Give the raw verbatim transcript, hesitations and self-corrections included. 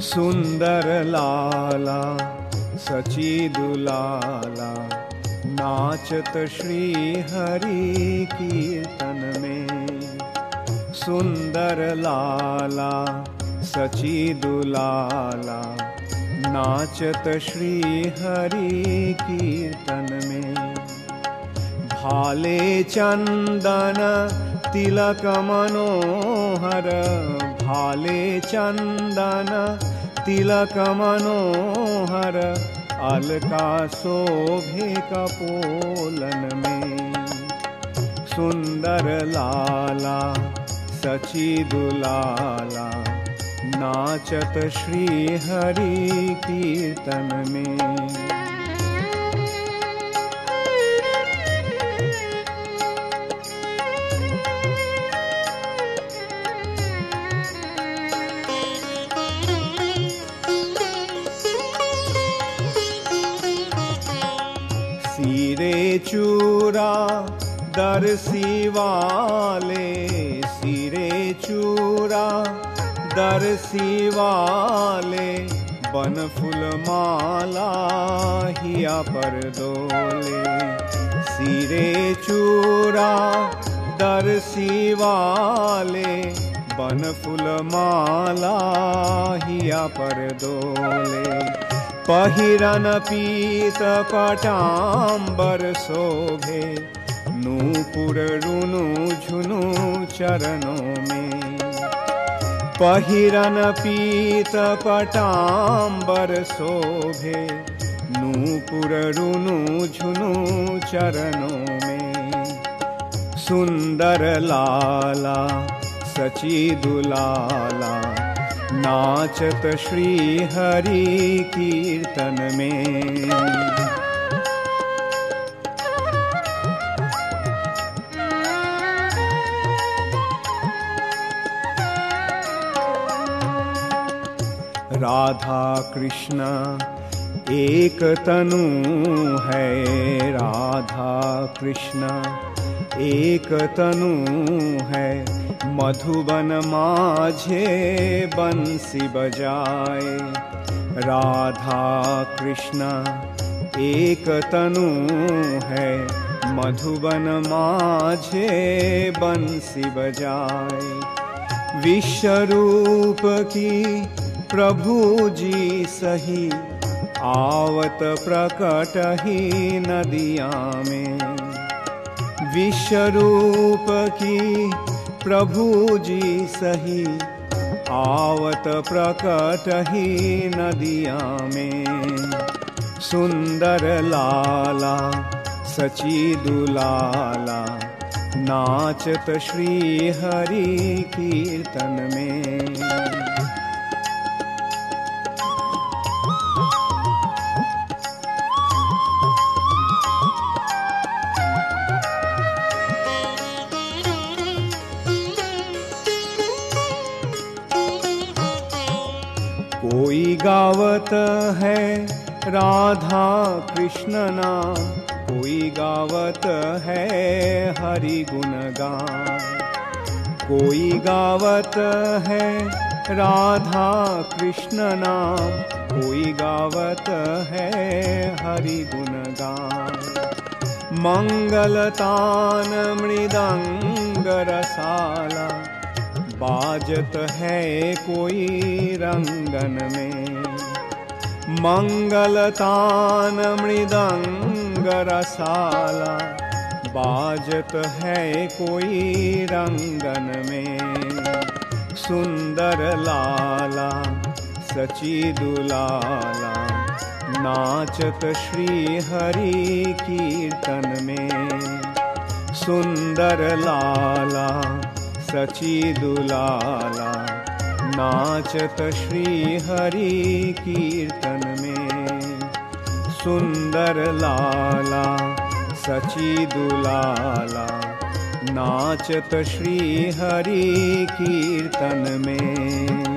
सुंदर लाला सची दुलाला नाचत श्री हरि कीर्तन में। सुंदर लाला सची दुलाला नाचत श्री हरि कीर्तन में। भाले चंदन तिलक मनोहर, भाले चंदन तिलक मनोहर, अलका शोभे कपोलन में। सुंदर लाला सची दुलाला नाचत श्री हरि कीर्तन में। सिरे चूरा दर्शी वाले, सिरे चूरा दर्शी वाले, बन फूल माला हिया पर डोले। सिरे चूरा दर्शी वाले, बन फूल माला हिया पर डोले। पहिरन पीत पटांबर शोभे, नूपुर रुनु झुनु चरणों में। पहिरन पीत पटांबर शोभे, नूपुर रुनु झुनु चरणों में। सुंदर लाला सची दुलाला नाचत श्री हरि कीर्तन में। राधा कृष्ण एक तनु है, राधा कृष्ण एक तनु है। मधुबन माझे बंसी बजाए, राधा कृष्ण एक तनु है। मधुबन माझे बंसी बजाए। विश्वरूप की प्रभु जी सही, आवत प्रकट ही नदिया में। विश्वरूप की प्रभु जी सही, आवत प्रकट ही नदिया में। सुंदर लाला सची दुलाला नाचत श्री हरि कीर्तन में। कोई गावत है राधा कृष्ण नाम, कोई गावत है हरि गुण गान। कोई गावत है राधा कृष्ण नाम, कोई गावत है हरि गुण गान। मंगलतान मृदंग रसाला, बाजत है कोई रंगन में। मंगलतान मृदंग रसाला, बाजत है कोई रंगन में। सुंदर लाला सची दुलाला नाचत श्री हरि कीर्तन में। सुंदर लाला सची दुलाला नाचत श्री हरि कीर्तन में। सुंदर लाला सची दुलाला नाचत श्री हरि कीर्तन में।